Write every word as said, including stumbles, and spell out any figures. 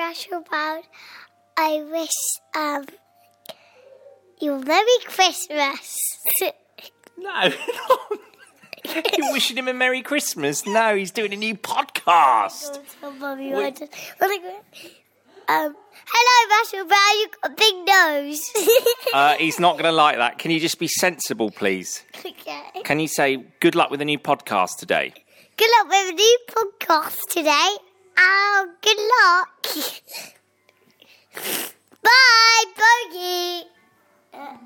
Rashford. I wish um, you a Merry Christmas. No, you're wishing him a Merry Christmas. No, he's doing a new podcast. Oh, Mummy, I just, um, hello, Rashford. You've got a big nose. uh, he's not going to like that. Can you just be sensible, please? Okay. Can you say good luck with the new podcast today? Good luck with a new podcast today. Oh, good luck. Bye, Bogey.